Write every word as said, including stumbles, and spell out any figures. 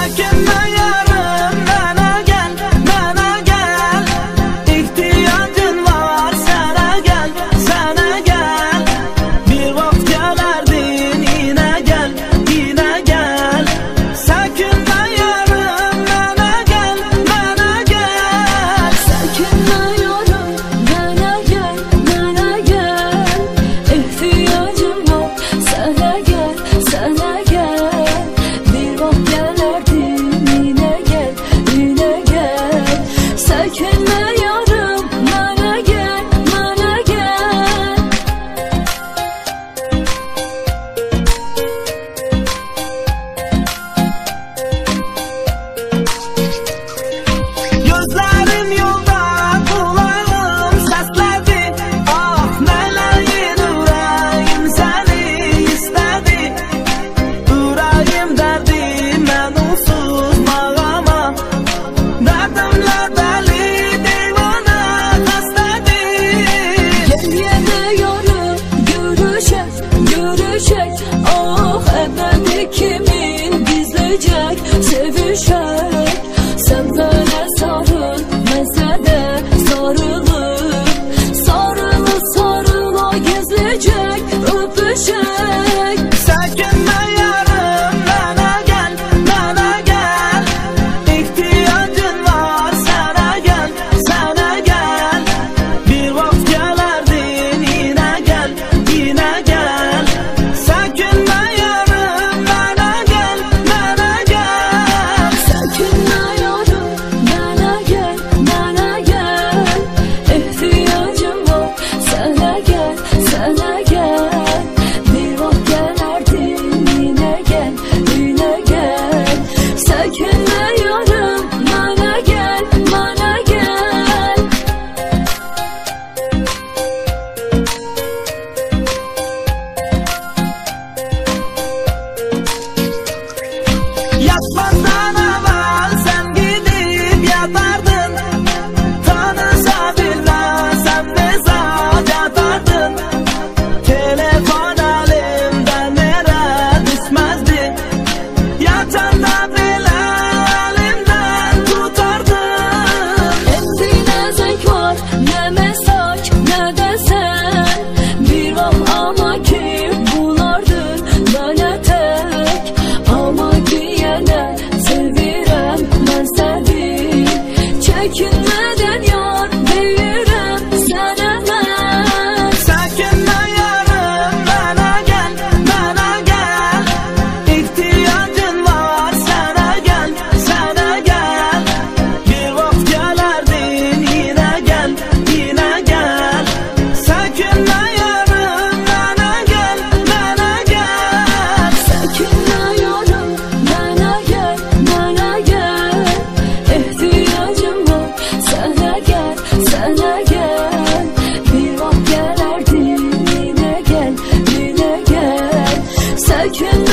Çekinme yarım, bana gel, bana gel. İhtiyacın var, sana gel, sana gel. Bir vakit gelerdin, yine gel, yine gel. Çekinme yarım, bana gel, bana gel. Çekinme yarım, bana gel, bana gel. İhtiyacım var, sana gel, sana gel. Bir vakit gelerdin, yine gel, yine gel. Çekinme yarım, bana gel, bana gel. Gözlerim yolda, kulağım sesledi. Ah meleğin, yüreğim seni istedi. Yüreğim derdim ben unsuz mağama. Derdimle deli divane kastedi. Gel yine yarım, görüşek, görüşek. Ah ebedi kimin gizleyecek, sevişek. Sen böyle sarıl, mesele sarılıp. Sarılı sarıla gizleyecek, öpüşek. Çekinme yarım, bana gel, bana gel. İhtiyacın var, sana gel, sana gel. Bir vakit gelerdin, yine gel, yine gel. Çekinme yarım, bana gel, bana gel. Çekinme yarım, bana gel, bana gel. İhtiyacım var, sana gel, sana gel. Bir vakit gelerdin, yine gel, yine gel. Çekinme yarım, bana gel, bana gel. Yatmadan evvel sen gidip yatardın. Tanısa bilmezsem ne zat yatardın. Telefon elimden nere düşmezdi. Yatanda bile elimden tutardın. Endi ne zevk var, ne mesaj, ne de sen. Bir vaxt ama ki bulardın böyle tek. Ama ki yine sevirem ben seni. Çekinmeden yar deyirem sana ben. Çekinme yarım, bana gel, bana gel. İhtiyacın var, sana gel, sana gel. Bir vakit gelerdin, yine gel, yine gel. Çekinme yarım, bana gel, bana gel. Çekinme yarım, bana gel, bana gel. İhtiyacım var, sana gel, sana gel. Bir vakit gelerdin, yine gel, yine gel. Çekinme